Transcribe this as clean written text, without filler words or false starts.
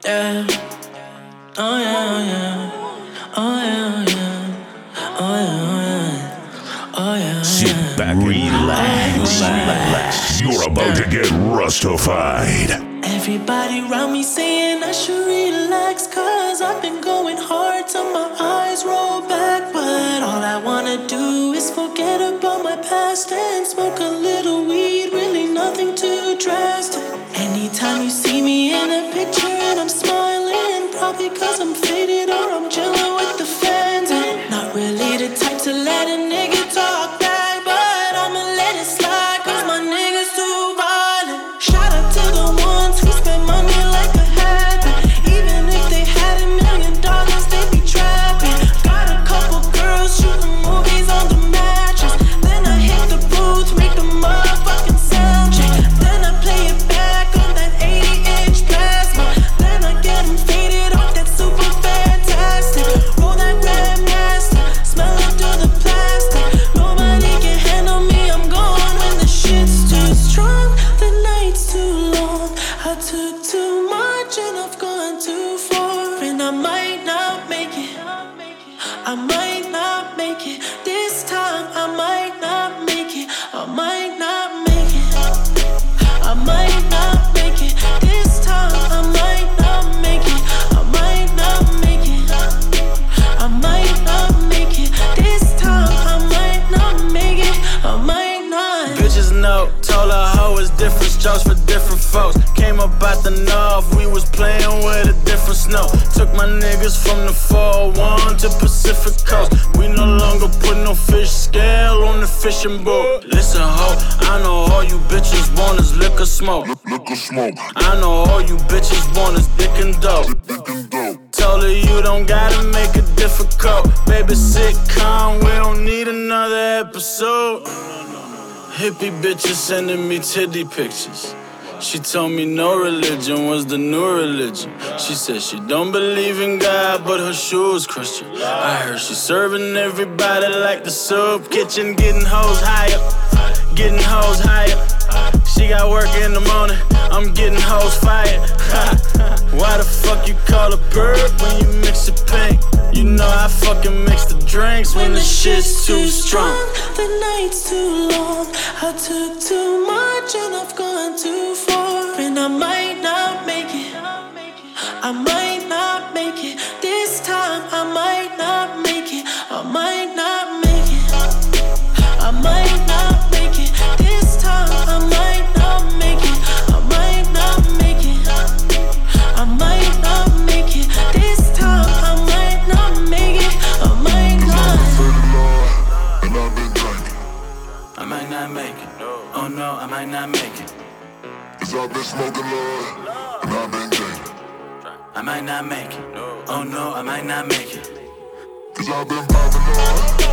Yeah. Oh yeah, oh yeah. Oh yeah, oh yeah. Oh yeah, oh yeah. Oh yeah, Sit back and relax. You're about to get Rustified. Everybody around me saying I should relax, cause I've been going hard till my eyes roll back. But all I wanna do is forget about my past and smoke a little weed, really nothing too drastic. Anytime you see me in a picture and I'm smiling, probably cause I'm faded or I'm chilling with the fans. And not really the type to let a nigga talk back, but I'ma let it slide cause my niggas too violent. Shout out to the ones who spend money like a habit. Even if they had $1 million, they'd be trapping. Got a couple girls shooting movies on the mattress. Then I hit the booth, make the motherfucking sound check. Then I play it back on that 80-inch plasma. Then I get them faded off that super fantastic. Roll that Grandmaster, smell it through the plastic. Nobody can handle me, I'm gone when the shit's too strong. The night's too long, I took too much and I've gone too far. And I might not make it, I might not make it. This time I might not make it, I might not make it, I might not make it. This time I might not make it, I might not make it, I might not make it. This time I might not make it, I might not. Bitches know, told her hoe it's different strokes for different folks. Came up out the north, we was playing with a different snow. Took my niggas from the 401 to Pacific Coast. We no longer put no fish scale on the fishing boat. Listen ho, I know all you bitches want is liquor smoke. I know all you bitches want is dick and dope. Told her you don't gotta make it difficult. Baby sitcom, we don't need another episode. Hippie bitches sending me titty pictures. She told me no religion was the new religion. She said she don't believe in God, but her shoes Christian. I heard she serving everybody like the soup kitchen, getting hoes higher, getting hoes higher. She got work in the morning, I'm getting hoes fired. Why the fuck you call her perp when you mix it pink? You know I fucking mix the drinks when the shit's too strong. The night's too long, I took too much and I've gone too far. And I might not make it, I might not make it. This time I might not make it, I might not make it, I might not make it. This time I might not make it, I might not make it, I might not make it. This time I might not make it, I might not. And I've been drinking. I might not make it, oh no, I might not make it. Cause I've been smoking Lord, and I've been drinking. I might not make it, oh no, I might not make it. Cause I've been popping Lord.